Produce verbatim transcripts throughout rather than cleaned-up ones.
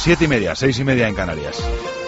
Siete y media, seis y media en Canarias.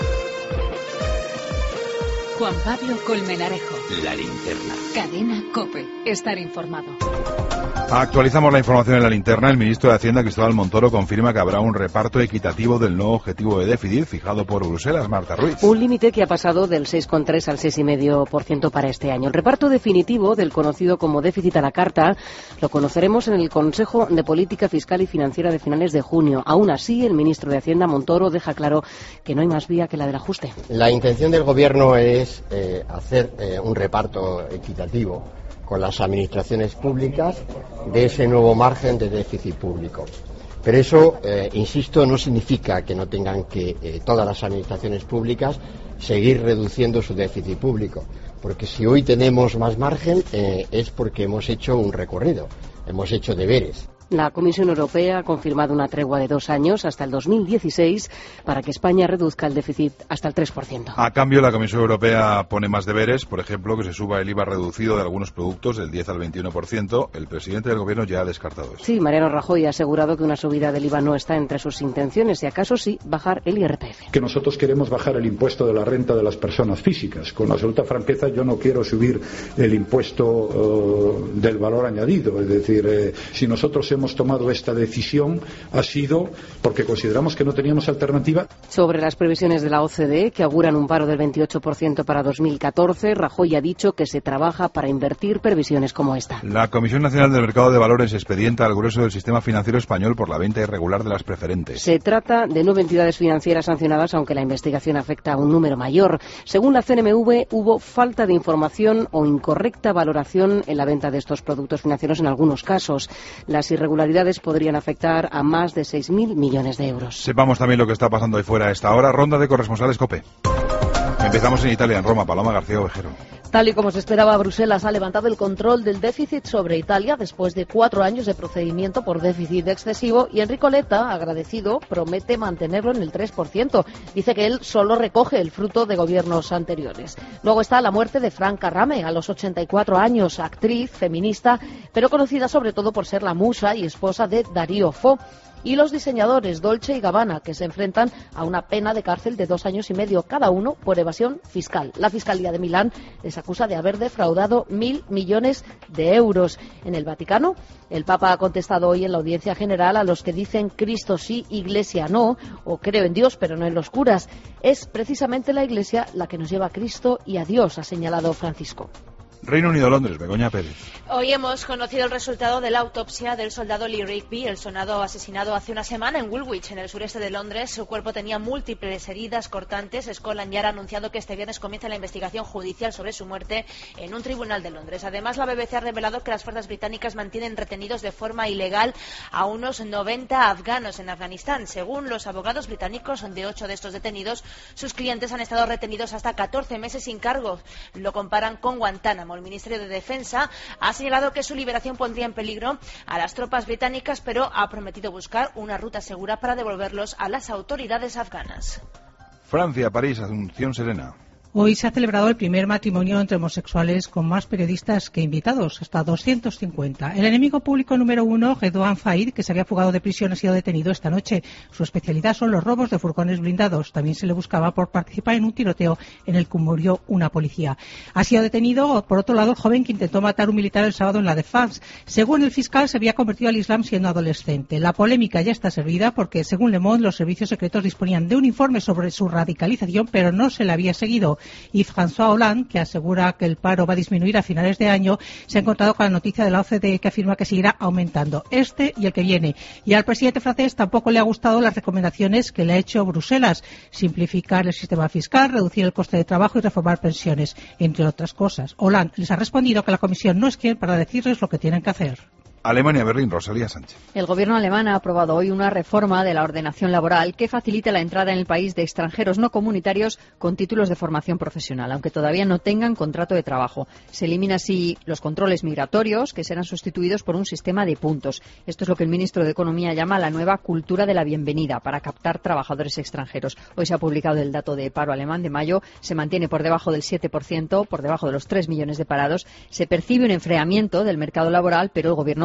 Juan Pablo Colmenarejo. La linterna. Cadena COPE. Estar informado. Actualizamos la información en la linterna. El ministro de Hacienda, Cristóbal Montoro, confirma que habrá un reparto equitativo del nuevo objetivo de déficit fijado por Bruselas. Marta Ruiz. Un límite que ha pasado del seis coma tres al seis coma cinco por ciento para este año. El reparto definitivo del conocido como déficit a la carta lo conoceremos en el Consejo de Política Fiscal y Financiera de finales de junio. Aún así, el ministro de Hacienda, Montoro, deja claro que no hay más vía que la del ajuste. La intención del Gobierno es eh, hacer eh, un reparto equitativo con las administraciones públicas de ese nuevo margen de déficit público. Pero eso, eh, insisto, no significa que no tengan que eh, todas las administraciones públicas seguir reduciendo su déficit público, porque si hoy tenemos más margen eh, es porque hemos hecho un recorrido, hemos hecho deberes. La Comisión Europea ha confirmado una tregua de dos años hasta el dos mil dieciséis para que España reduzca el déficit hasta el tres por ciento. A cambio, la Comisión Europea pone más deberes, por ejemplo, que se suba el I V A reducido de algunos productos del diez al veintiuno por ciento. El presidente del Gobierno ya ha descartado eso. Sí, Mariano Rajoy ha asegurado que una subida del I V A no está entre sus intenciones y acaso sí bajar el I R P F. Que nosotros queremos bajar el impuesto de la renta de las personas físicas. Con absoluta franqueza, yo no quiero subir el impuesto uh, del valor añadido. Es decir, eh, si nosotros hemos tomado esta decisión ha sido porque consideramos que no teníamos alternativa. Sobre las previsiones de la O C D E, que auguran un paro del veintiocho por ciento para dos mil catorce, Rajoy ha dicho que se trabaja para invertir previsiones como esta. La Comisión Nacional del Mercado de Valores expedienta al grueso del sistema financiero español por la venta irregular de las preferentes. Se trata de nueve entidades financieras sancionadas, aunque la investigación afecta a un número mayor. Según la C N M V, hubo falta de información o incorrecta valoración en la venta de estos productos financieros en algunos casos. Las irregularidades podrían afectar a más de seis mil millones de euros. Sepamos también lo que está pasando ahí fuera a esta hora. Ronda de corresponsales COPE. Empezamos en Italia, en Roma. Paloma García Ovejero. Tal y como se esperaba, Bruselas ha levantado el control del déficit sobre Italia después de cuatro años de procedimiento por déficit excesivo y Enrico Letta, agradecido, promete mantenerlo en el tres por ciento. Dice que él solo recoge el fruto de gobiernos anteriores. Luego está la muerte de Franca Rame, a los ochenta y cuatro años, actriz, feminista, pero conocida sobre todo por ser la musa y esposa de Dario Fo. Y los diseñadores Dolce y Gabbana, que se enfrentan a una pena de cárcel de dos años y medio cada uno por evasión fiscal. La Fiscalía de Milán les acusa de haber defraudado mil millones de euros. En el Vaticano, el Papa ha contestado hoy en la audiencia general a los que dicen Cristo sí, Iglesia no, o creo en Dios pero no en los curas. Es precisamente la Iglesia la que nos lleva a Cristo y a Dios, ha señalado Francisco. Reino Unido, Londres, Begoña Pérez. Hoy hemos conocido el resultado de la autopsia del soldado Lee Rigby, el sonado asesinado hace una semana en Woolwich, en el sureste de Londres. Su cuerpo tenía múltiples heridas cortantes. Scotland Yard ha anunciado que este viernes comienza la investigación judicial sobre su muerte en un tribunal de Londres. Además, la B B C ha revelado que las fuerzas británicas mantienen retenidos de forma ilegal a unos noventa afganos en Afganistán. Según los abogados británicos, de ocho de estos detenidos, sus clientes han estado retenidos hasta catorce meses sin cargos. Lo comparan con Guantánamo. El Ministerio de Defensa ha señalado que su liberación pondría en peligro a las tropas británicas, pero ha prometido buscar una ruta segura para devolverlos a las autoridades afganas. Francia, París, Asunción Serena. Hoy se ha celebrado el primer matrimonio entre homosexuales con más periodistas que invitados, hasta doscientos cincuenta. El enemigo público número uno, Redouane Faïd, que se había fugado de prisión, ha sido detenido esta noche. Su especialidad son los robos de furgones blindados. También se le buscaba por participar en un tiroteo en el que murió una policía. Ha sido detenido, por otro lado, el joven que intentó matar a un militar el sábado en la Défense. Según el fiscal, se había convertido al Islam siendo adolescente. La polémica ya está servida porque, según Le Monde, los servicios secretos disponían de un informe sobre su radicalización, pero no se le había seguido. Y François Hollande, que asegura que el paro va a disminuir a finales de año, se ha encontrado con la noticia de la O C D E que afirma que seguirá aumentando este y el que viene. Y al presidente francés tampoco le ha gustado las recomendaciones que le ha hecho Bruselas: simplificar el sistema fiscal, reducir el coste de trabajo y reformar pensiones, entre otras cosas. Hollande les ha respondido que la Comisión no es quien para decirles lo que tienen que hacer. Alemania, Berlín, Rosalía Sánchez. El gobierno alemán ha aprobado hoy una reforma de la ordenación laboral que facilita la entrada en el país de extranjeros no comunitarios con títulos de formación profesional, aunque todavía no tengan contrato de trabajo. Se elimina así los controles migratorios, que serán sustituidos por un sistema de puntos. Esto es lo que el ministro de Economía llama la nueva cultura de la bienvenida para captar trabajadores extranjeros. Hoy se ha publicado el dato de paro alemán de mayo. Se mantiene por debajo del siete por ciento, por debajo de los tres millones de parados. Se percibe un enfriamiento del mercado laboral, pero el gobierno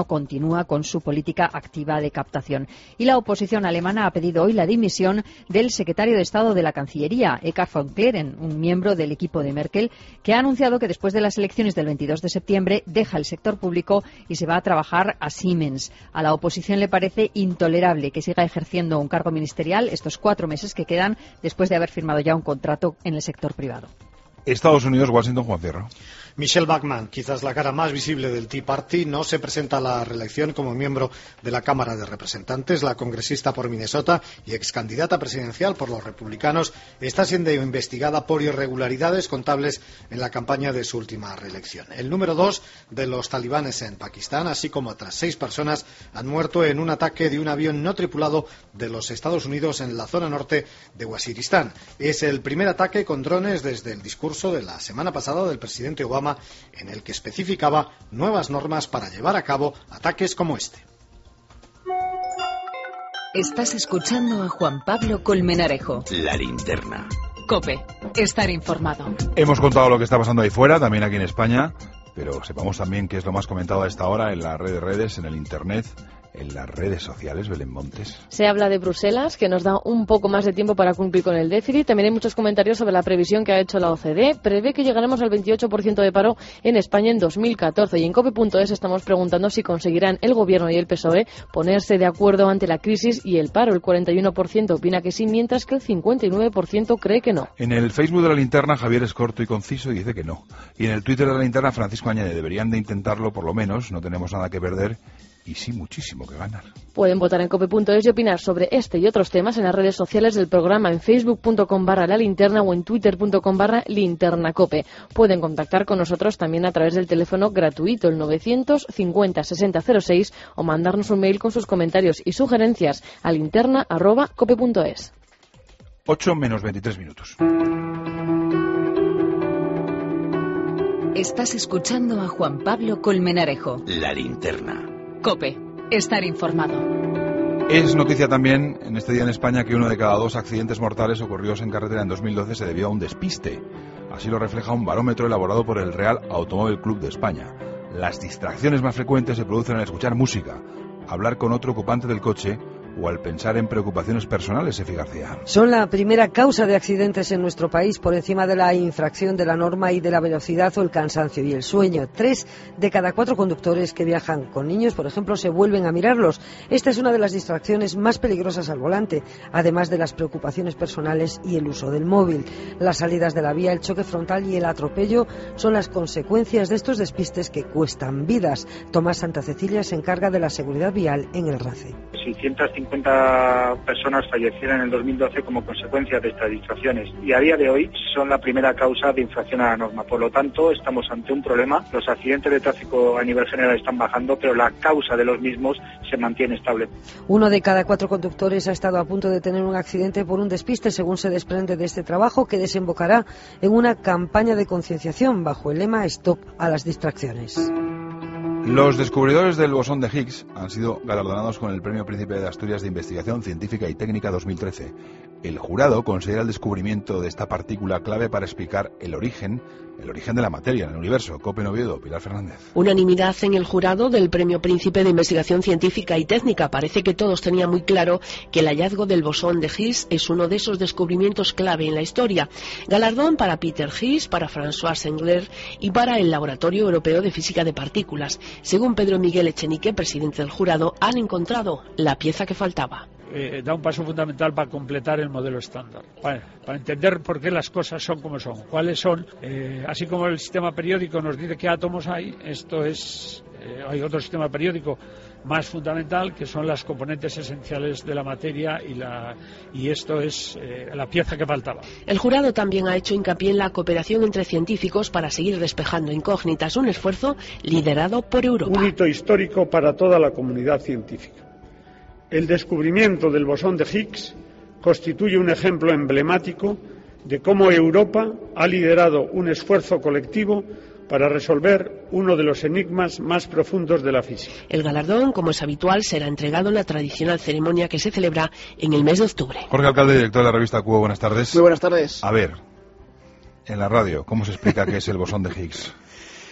continúa con su política activa de captación. Y la oposición alemana ha pedido hoy la dimisión del secretario de Estado de la Cancillería, Eckhard von Kleren, un miembro del equipo de Merkel, que ha anunciado que después de las elecciones del veintidós de septiembre deja el sector público y se va a trabajar a Siemens. A la oposición le parece intolerable que siga ejerciendo un cargo ministerial estos cuatro meses que quedan después de haber firmado ya un contrato en el sector privado. Estados Unidos, Washington, Juan Fierro. Michelle Bachmann, quizás la cara más visible del Tea Party, no se presenta a la reelección como miembro de la Cámara de Representantes. La congresista por Minnesota y ex candidata presidencial por los republicanos está siendo investigada por irregularidades contables en la campaña de su última reelección. El número dos de los talibanes en Pakistán, así como otras seis personas, han muerto en un ataque de un avión no tripulado de los Estados Unidos en la zona norte de Waziristán. Es el primer ataque con drones desde el discurso de la semana pasada del presidente Obama, en el que especificaba nuevas normas para llevar a cabo ataques como este. Estás escuchando a Juan Pablo Colmenarejo. La linterna. COPE. Estar informado. Hemos contado lo que está pasando ahí fuera, también aquí en España, pero sepamos también qué es lo más comentado a esta hora en las redes, redes, en el Internet, en las redes sociales. Belén Montes. Se habla de Bruselas, que nos da un poco más de tiempo para cumplir con el déficit. También hay muchos comentarios sobre la previsión que ha hecho la O C D. Prevé que llegaremos al veintiocho por ciento de paro en España en dos mil catorce. Y en cope punto es estamos preguntando si conseguirán el Gobierno y el P S O E ponerse de acuerdo ante la crisis y el paro. El cuarenta y uno por ciento opina que sí, mientras que el cincuenta y nueve por ciento cree que no. En el Facebook de la linterna, Javier es corto y conciso y dice que no. Y en el Twitter de la linterna, Francisco añade, deberían de intentarlo por lo menos, no tenemos nada que perder. Y sí, muchísimo que ganar. Pueden votar en cope punto es y opinar sobre este y otros temas en las redes sociales del programa, en facebook punto com barra la linterna o en twitter punto com barra linternacope. Pueden contactar con nosotros también a través del teléfono gratuito, el novecientos cincuenta sesenta cero seis, o mandarnos un mail con sus comentarios y sugerencias a linterna arroba cope punto es. ocho menos veintitrés minutos. Estás escuchando a Juan Pablo Colmenarejo. La linterna. COPE. Estar informado. Es noticia también en este día en España que uno de cada dos accidentes mortales ocurridos en carretera en dos mil doce se debió a un despiste. Así lo refleja un barómetro elaborado por el Real Automóvil Club de España. Las distracciones más frecuentes se producen al escuchar música, hablar con otro ocupante del coche o al pensar en preocupaciones personales, Efi García. Son la primera causa de accidentes en nuestro país, por encima de la infracción de la norma y de la velocidad o el cansancio y el sueño. Tres de cada cuatro conductores que viajan con niños, por ejemplo, se vuelven a mirarlos. Esta es una de las distracciones más peligrosas al volante, además de las preocupaciones personales y el uso del móvil. Las salidas de la vía, el choque frontal y el atropello son las consecuencias de estos despistes que cuestan vidas. Tomás Santa Cecilia se encarga de la seguridad vial en el RACE. seiscientas cincuenta personas fallecieron en el dos mil doce como consecuencia de estas distracciones y a día de hoy son la primera causa de infracción a la norma. Por lo tanto, estamos ante un problema. Los accidentes de tráfico a nivel general están bajando, pero la causa de los mismos se mantiene estable. Uno de cada cuatro conductores ha estado a punto de tener un accidente por un despiste, según se desprende de este trabajo, que desembocará en una campaña de concienciación bajo el lema Stop a las distracciones. Los descubridores del bosón de Higgs han sido galardonados con el Premio Príncipe de Asturias de Investigación Científica y Técnica dos mil trece. El jurado considera el descubrimiento de esta partícula clave para explicar el origen, el origen de la materia en el universo. COPE en Oviedo, Pilar Fernández. Unanimidad en el jurado del Premio Príncipe de Investigación Científica y Técnica. Parece que todos tenían muy claro que el hallazgo del bosón de Higgs es uno de esos descubrimientos clave en la historia. Galardón para Peter Higgs, para François Engler y para el Laboratorio Europeo de Física de Partículas. Según Pedro Miguel Echenique, presidente del jurado, han encontrado la pieza que faltaba. Eh, da un paso fundamental para completar el modelo estándar, para, para entender por qué las cosas son como son, cuáles son, eh, así como el sistema periódico nos dice qué átomos hay, esto es, eh, hay otro sistema periódico más fundamental que son las componentes esenciales de la materia y, la, y esto es eh, la pieza que faltaba. El jurado también ha hecho hincapié en la cooperación entre científicos para seguir despejando incógnitas, un esfuerzo liderado por Europa. Un hito histórico para toda la comunidad científica. El descubrimiento del bosón de Higgs constituye un ejemplo emblemático de cómo Europa ha liderado un esfuerzo colectivo para resolver uno de los enigmas más profundos de la física. El galardón, como es habitual, será entregado en la tradicional ceremonia que se celebra en el mes de octubre. Jorge Alcalde, director de la revista Cubo, buenas tardes. Muy buenas tardes. A ver, en la radio, ¿cómo se explica qué es el bosón de Higgs?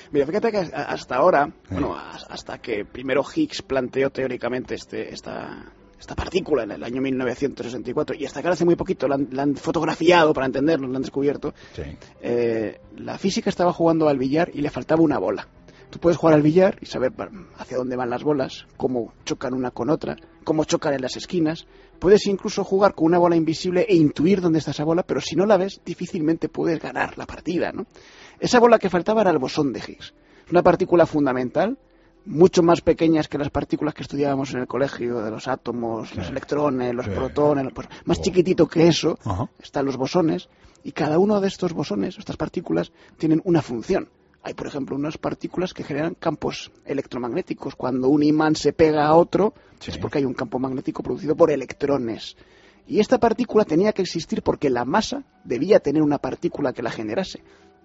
Mira, fíjate que hasta ahora, sí. bueno, hasta que primero Higgs planteó teóricamente este, esta, esta partícula en el año mil novecientos sesenta y cuatro, y hasta que hace muy poquito la han, la han fotografiado para entenderlo, la han descubierto, sí. eh, la física estaba jugando al billar y le faltaba una bola. Tú puedes jugar al billar y saber hacia dónde van las bolas, cómo chocan una con otra, cómo chocan en las esquinas. Puedes incluso jugar con una bola invisible e intuir dónde está esa bola, pero si no la ves, difícilmente puedes ganar la partida, ¿no? Esa bola que faltaba era el bosón de Higgs. Una partícula fundamental, mucho más pequeñas que las partículas que estudiábamos en el colegio, de los átomos, sí. los electrones, los sí. protones, pues más oh. chiquitito que eso, uh-huh. están los bosones, y cada uno de estos bosones, estas partículas, tienen una función. Hay, por ejemplo, unas partículas que generan campos electromagnéticos. Cuando un imán se pega a otro, sí. es porque hay un campo magnético producido por electrones. Y esta partícula tenía que existir porque la masa debía tener una partícula que la generase.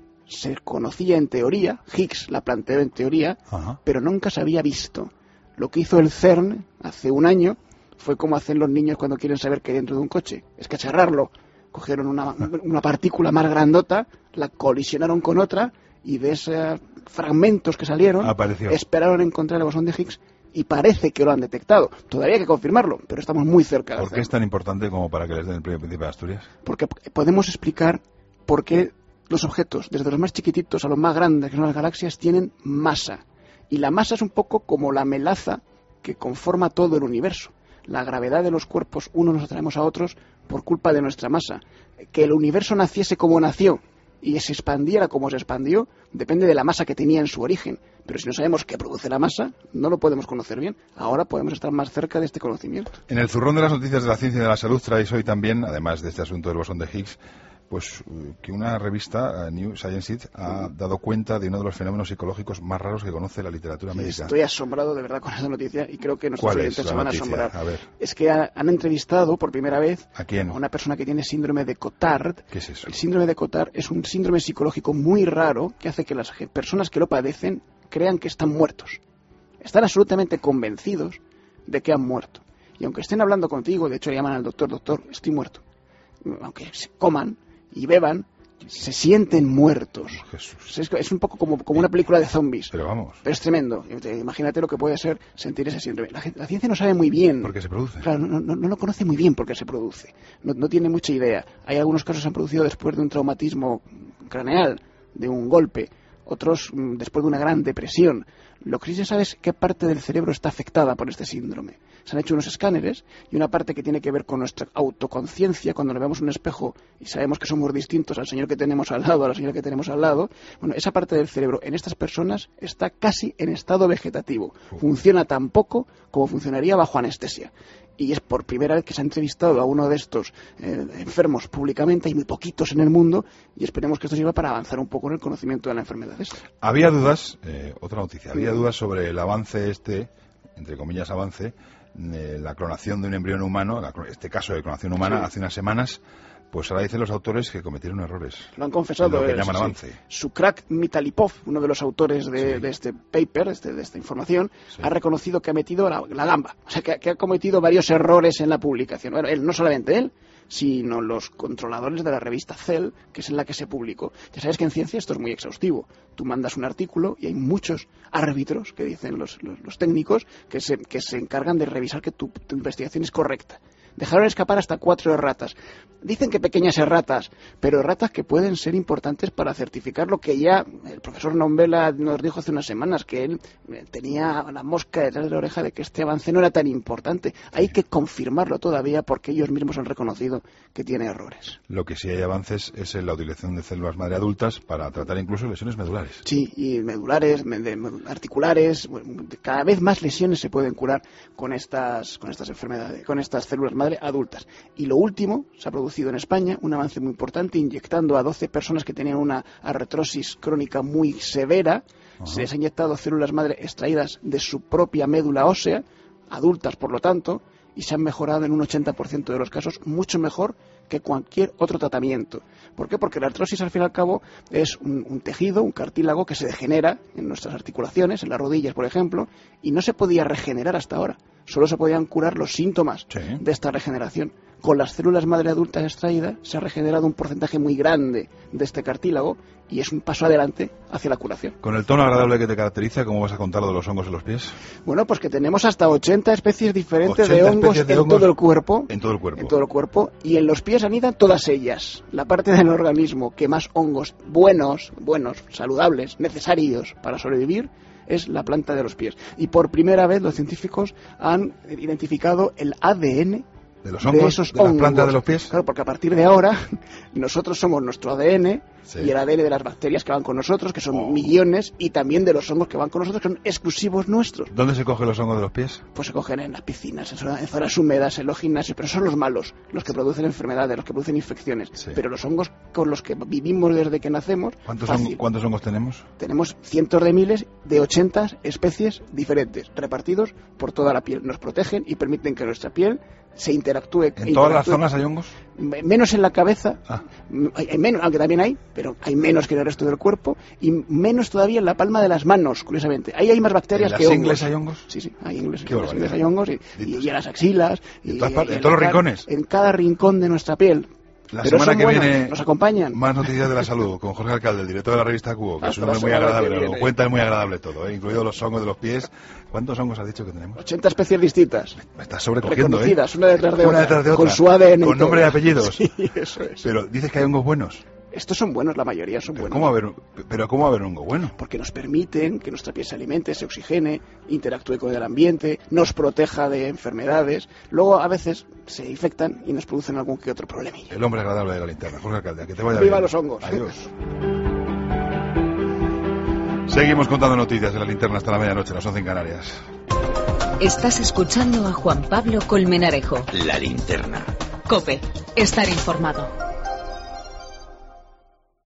Se conocía en teoría, Higgs la planteó en teoría, Ajá. pero nunca se había visto. Lo que hizo el CERN hace un año fue como hacen los niños cuando quieren saber qué hay dentro de un coche. Es que cerrarlo. Cogieron una, una partícula más grandota, la colisionaron con otra, y de esos fragmentos que salieron, Apareció. esperaron encontrar el bosón de Higgs y parece que lo han detectado. Todavía hay que confirmarlo, pero estamos muy cerca. ¿Por qué es tan importante como para que les den el Premio Príncipe de Asturias? Porque podemos explicar por qué los objetos, desde los más chiquititos a los más grandes, que son las galaxias, tienen masa. Y la masa es un poco como la melaza que conforma todo el universo. La gravedad de los cuerpos, unos nos atraemos a otros por culpa de nuestra masa. Que el universo naciese como nació y se expandiera como se expandió, depende de la masa que tenía en su origen. Pero si no sabemos qué produce la masa, no lo podemos conocer bien. Ahora podemos estar más cerca de este conocimiento. En el zurrón de las noticias de la ciencia y de la salud traéis hoy también, además de este asunto del bosón de Higgs, pues que una revista, New Scientist, ha dado cuenta de uno de los fenómenos psicológicos más raros que conoce la literatura médica. Estoy asombrado de verdad con esa noticia y creo que nuestros oyentes se van a asombrar. A ver. Es que ha, han entrevistado por primera vez ¿A quién? a una persona que tiene síndrome de Cotard. ¿Qué es eso? El síndrome de Cotard es un síndrome psicológico muy raro que hace que las personas que lo padecen crean que están muertos. Están absolutamente convencidos de que han muerto. Y aunque estén hablando contigo, de hecho llaman al doctor, doctor, estoy muerto. Aunque se coman y beban, se sienten muertos. Jesús. Es, es un poco como, como una película de zombies. Pero vamos. Pero es tremendo. Imagínate lo que puede ser sentir ese síndrome. La, la ciencia no sabe muy bien. ¿Por qué se produce? Claro, no, no, no lo conoce muy bien por qué se produce. No, no tiene mucha idea. Hay algunos casos que se han producido después de un traumatismo craneal, de un golpe. Otros mm, después de una gran depresión. Lo que sí se sabe es qué parte del cerebro está afectada por este síndrome. Se han hecho unos escáneres y una parte que tiene que ver con nuestra autoconciencia, cuando nos vemos en un espejo y sabemos que somos distintos al señor que tenemos al lado, a la señora que tenemos al lado. Bueno, esa parte del cerebro en estas personas está casi en estado vegetativo. Funciona tan poco como funcionaría bajo anestesia. Y es por primera vez que se ha entrevistado a uno de estos eh, enfermos públicamente. Hay muy poquitos en el mundo y esperemos que esto sirva para avanzar un poco en el conocimiento de la enfermedad esta. Había dudas, eh, otra noticia, había dudas sobre el avance este, entre comillas avance, eh, la clonación de un embrión humano, la, este caso de clonación humana, sí. hace unas semanas. Pues ahora dicen los autores que cometieron errores. Lo han confesado. Lo que es, llaman sí. avance. Sukrak Mitalipov, uno de los autores de, sí. de este paper, este, de esta información, sí. ha reconocido que ha metido la, la gamba. O sea, que, que ha cometido varios errores en la publicación. Bueno, él, no solamente él, sino los controladores de la revista Cell, que es en la que se publicó. Ya sabes que en ciencia esto es muy exhaustivo. Tú mandas un artículo y hay muchos árbitros, que dicen los, los, los técnicos, que se, que se encargan de revisar que tu, tu investigación es correcta. Dejaron escapar hasta cuatro erratas. Dicen que pequeñas erratas, pero erratas que pueden ser importantes para certificar lo que ya el profesor Nombela nos dijo hace unas semanas, que él tenía la mosca detrás de la oreja de que este avance no era tan importante. Hay que confirmarlo todavía porque ellos mismos han reconocido que tiene errores. Lo que sí hay avances es en la utilización de células madre adultas para tratar incluso lesiones medulares. Sí, y medulares, articulares, cada vez más lesiones se pueden curar con estas, con estas enfermedades, con estas células madre adultas. Y lo último, se ha producido en España un avance muy importante, inyectando a doce personas que tenían una artrosis crónica muy severa. Ajá. Se les ha inyectado células madre extraídas de su propia médula ósea, adultas por lo tanto, y se han mejorado en un ochenta por ciento de los casos, mucho mejor que cualquier otro tratamiento. ¿Por qué? Porque la artrosis, al fin y al cabo, es un, un tejido, un cartílago que se degenera en nuestras articulaciones, en las rodillas, por ejemplo, y no se podía regenerar hasta ahora. solo se podían curar los síntomas Sí. de esta regeneración. Con las células madre adultas extraídas se ha regenerado un porcentaje muy grande de este cartílago y es un paso adelante hacia la curación. Con el tono agradable que te caracteriza, ¿cómo vas a contar lo de los hongos en los pies? Bueno, pues que tenemos hasta ochenta especies diferentes de ochenta hongos, especies de en hongos todo el cuerpo. En todo el cuerpo. En todo el cuerpo. Y en los pies anidan todas ellas. La parte del organismo que más hongos buenos, buenos, saludables, necesarios para sobrevivir, es la planta de los pies. Y por primera vez los científicos han identificado el A D N ¿De los hongos? de esos ¿De las hongos. plantas de los pies? Claro, porque a partir de ahora nosotros somos nuestro A D N Sí. y el A D N de las bacterias que van con nosotros, que son millones, y también de los hongos que van con nosotros, que son exclusivos nuestros. ¿Dónde se cogen los hongos de los pies? Pues se cogen en las piscinas, en zonas, en zonas húmedas, en los gimnasios, pero son los malos, los que producen enfermedades, los que producen infecciones. Sí. Pero los hongos con los que vivimos desde que nacemos, ¿Cuántos, fácil. hongos, ¿Cuántos hongos tenemos? Tenemos cientos de miles de ochenta especies diferentes, repartidos por toda la piel. Nos protegen y permiten que nuestra piel se interactúe. ¿En todas las zonas hay hongos? Menos en la cabeza, Ah. hay, hay menos, aunque también hay, pero hay menos que en el resto del cuerpo, y menos todavía en la palma de las manos, curiosamente. Ahí hay más bacterias ¿En que las hongos. ingles hay hongos? Sí, sí, hay ingles, Qué en las ingles barbaridad. hay hongos, y, y, y en las axilas. En y- todas y- partes, y en todos los la cara- rincones. En cada rincón de nuestra piel. La Pero semana son que buenas, viene nos acompañan. más noticias de la salud con Jorge Alcalde, el director de la revista Cubo, que es Hasta un la hombre muy semana que agradable, viene. lo cuenta, es muy agradable todo, ¿eh? Incluidos los hongos de los pies. ¿Cuántos hongos has dicho que tenemos? ochenta especies distintas. Me estás sobrecogiendo, ¿eh? Reconocidas, una detrás de Una otra. detrás de otra. Con su A D N. y Con todo. nombre y apellidos. Sí, eso es. Pero dices que hay hongos buenos. Estos son buenos, la mayoría son Pero buenos. ¿cómo haber, pero ¿cómo haber hongo bueno? Porque nos permiten que nuestra piel se alimente, se oxigene, interactúe con el ambiente, nos proteja de enfermedades. Luego, a veces, se infectan y nos producen algún que otro problemilla. El hombre agradable de la linterna, Jorge Alcalde, que te vaya ¡Viva bien. los hongos! Adiós. Seguimos contando noticias de la linterna hasta la medianoche, las once en Canarias. Estás escuchando a Juan Pablo Colmenarejo. La linterna. COPE. Estar informado.